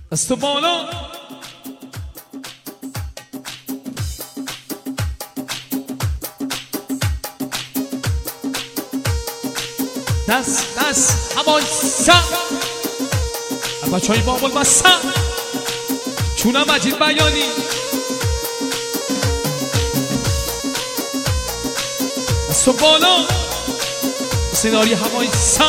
دست بالا دست هوای سر بچه های بابل بستن چونم مجید بیانی دست بالا سناری هوای سر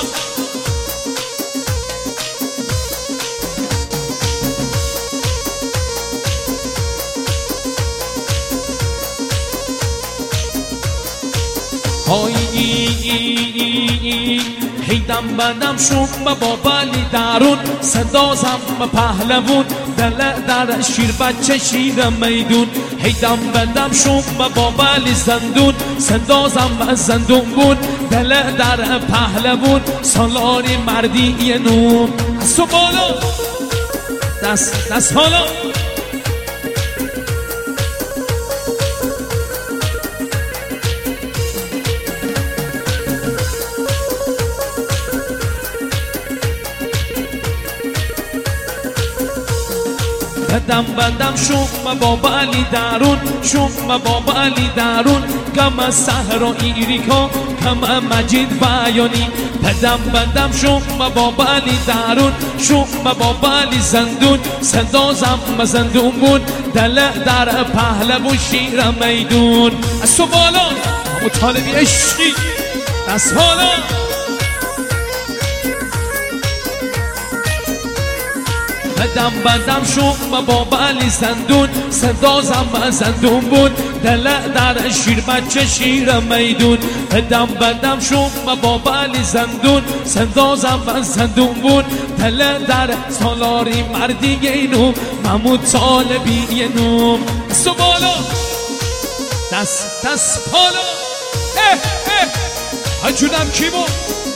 هیدم بدم شوم با بلی درون صدازم پهلوون دل در شیر بچه شیر میدون هیدم بدم شوم با بلی زندون صدازم زندون بود دل در پهلوون سالاری مردی نوم دست بالا دست بالا بدم شوم با بلی درون شوم با بلی درون کم سهر و ایریکا کم مجید بیانی بدم شوم با بلی درون شوم با بلی زندون صدازم زندون بود دل در پهلو شیر میدون از تو بالا مطالبی عشقی دست بالا بدم شوم با بلی زندون صدازم زندون بود دل در شیر بچه شیر میدون بدم شوم با بلی زندون صدازم زندون بود دل در سالاری مردی نوم محمود طالبی نوم دست بالا دست بالا هجونم کی بود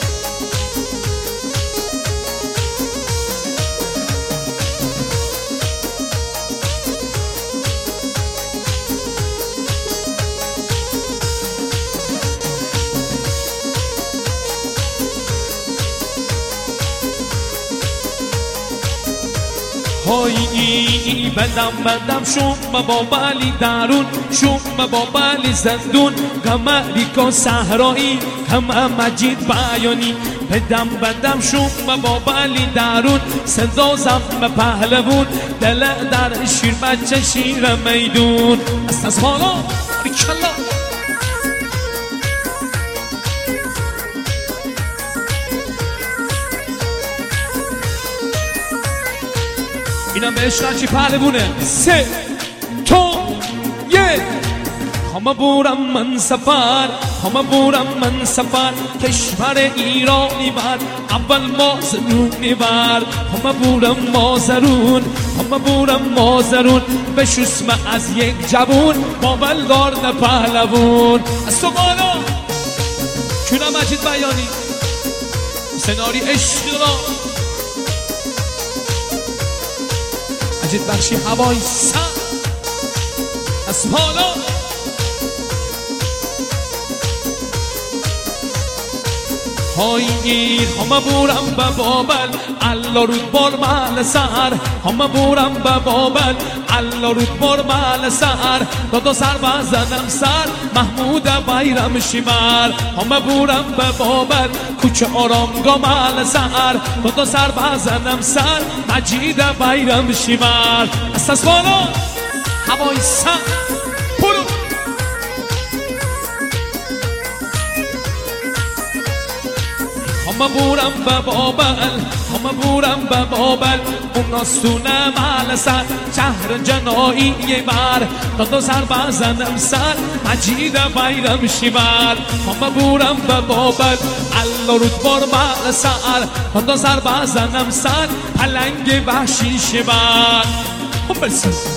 بدم شوم با بلی درون شوم با بلی زندون کم ریکا صحرایی کم مجید بیانی بدم شوم با بلی درون صدازم پهلوون دل در شیر بچه شیر میدون از بالا بیکلا اینم به عشق چی پهلوونه 3 2 1 همه بورم من سفر همه بورم من سفر کشور ایرانی بر اول مازرونی بر همه بورم مازرون همه بورم مازرون بشوسم از یک جوون بابل دارد پهلوون از تو بالا چونم مجید بیانی سناری عشق را مجید بخشی هوای سر از بالا همه بورم به بابل الله رود بار مال سر همه بورم به بابل الله رود بار مال سر دو سر بزنم سر محمود بیرم شیمر همه بورم به بابل کوچه آرامگاه مال سر دو سر بزنم سر مجید بیرم شیمر از بالا هوای سر برو همه بورم به بابل همه بورم به بابل اون آستونه مال سر شهر جنایی بر دو سر بزنم سر مجید بیرم شیمر همه بورم به بابل الله رود بار مال سر دو سر بزنم سر پلنگ وحشی شیمر